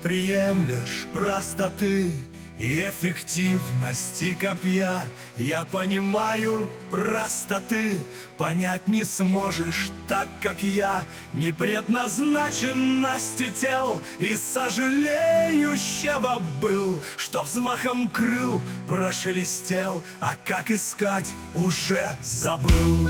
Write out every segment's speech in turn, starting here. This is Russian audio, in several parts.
приемлешь простоты и эффективности копья. Я понимаю, простоты понять не сможешь, так как я не предназначенности тел и сожалеющего был, что взмахом крыл прошелестел, а как искать уже забыл.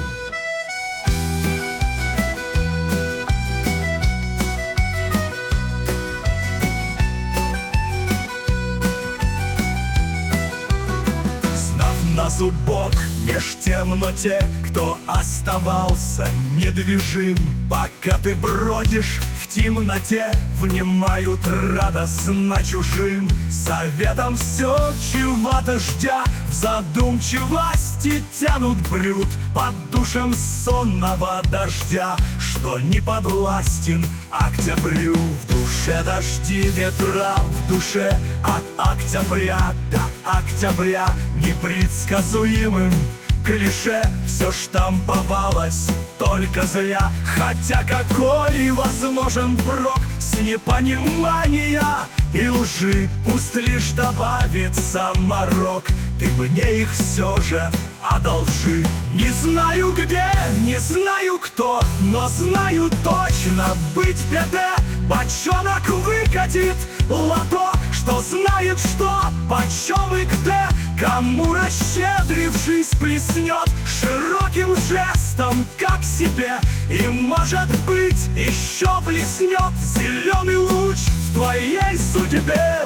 На зубок меж темноте, кто оставался недвижим, пока ты бродишь в темноте, внимают радостно чужим советом все, чего-то ждя, в задумчивости тянут брюд под душем сонного дождя, что не подвластен октябрю. В душе дожди, ветра в душе, от октября до октября непредсказуемым клише все штамповалось только зря. Хотя какой возможен прок с непонимания и лжи, пусть лишь добавится морок, ты мне их все же одолжи. Не знаю где, не знаю кто, но знаю точно, быть беде. Бочонок выкатит лото, что знает что, почем и где. Кому расщедрившись плеснет широким жестом, как себе, и может быть еще блеснет зеленый луч в твоей судьбе.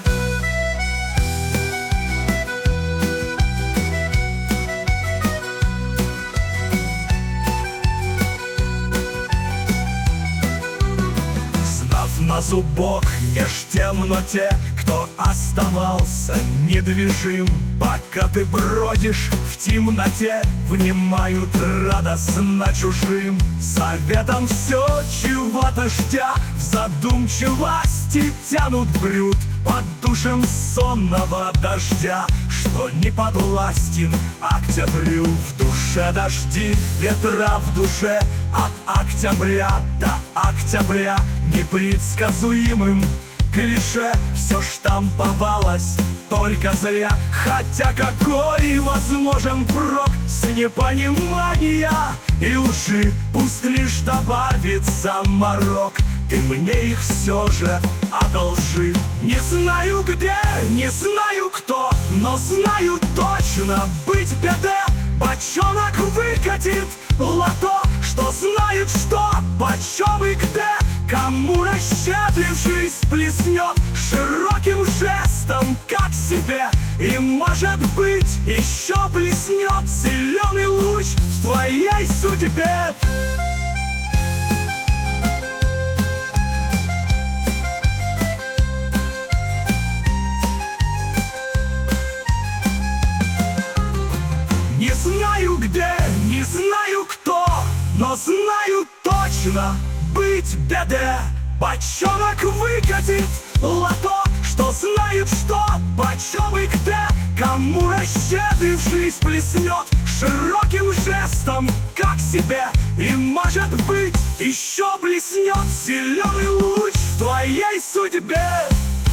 На зубок меж темноте, кто оставался недвижим, пока ты бродишь в темноте, внимают радостно чужим советом все, чего-то ждя, в задумчивости тянут брюд под душем сонного дождя, что не подвластен октябрю. В душе дожди, ветра в душе, от октября до октября непредсказуемым клише все штамповалось только зря. Хотя какой возможен прок с непонимания и лжи, пусть лишь добавится морок, ты мне их все же одолжи. Не знаю где, не знаю кто, но знаю точно, быть беде. Бочонок выкатит лото, что знает что, почем и где. Кому расщедрившись плеснет широким жестом, как себе, и может быть еще блеснет зеленый луч в твоей судьбе. Не знаю где, не знаю кто, но знаю точно, быть беде. Бочонок выкатит лото, что знает что, почем и где. Кому расщедрившись плеснет широким жестом, как себе, и может быть еще блеснет зеленый луч в твоей судьбе.